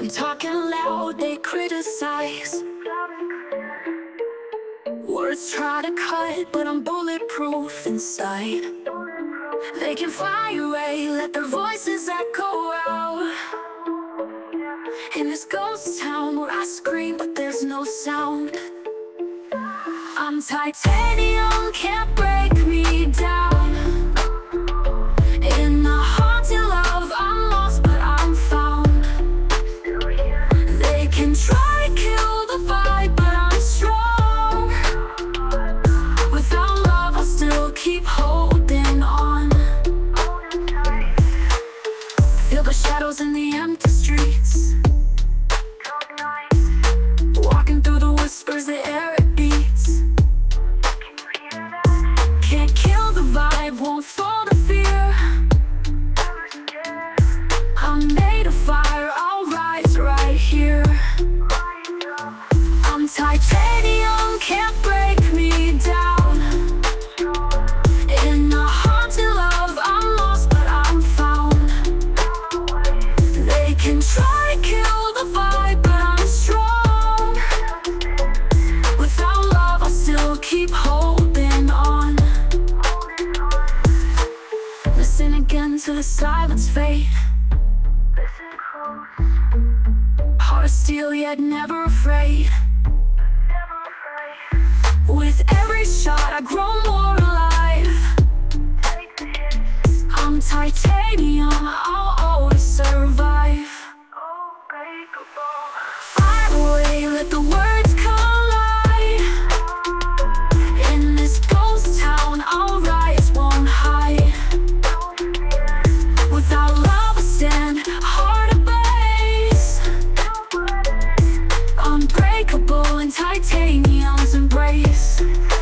I'm talking loud, they criticize. Words try to cut, but I'm bulletproof inside. They can fly away, let their voices echo out. In this ghost town where I scream but there's no sound. I'm titanium, can't break me down. In a haunted love, I'm lost but I'm found. They can try to kill the vibe but I'm strong. Without love, I'll still keep holding on. Feel the shadows in the empty streets. Walking through the whispers, the air it beats. Can't kill the vibe, won't fall to fear. I'm made of fire, I'll rise right here. I'm titanium, can't break me down. In a haunted love, I'm lost but I'm found. They can try to kill the vibe but I'm strong. Without love, I'll still keep holding on. Listen again to the silence fade. Heart of steel yet never afraid. With every shot I grow more alive. I'm titanium, I'll always survive. Fire away, let the words collide. In this ghost town, I'll rise, won't hide. Without love I stand, heart ablaze. Unbreakable in titanium's embrace.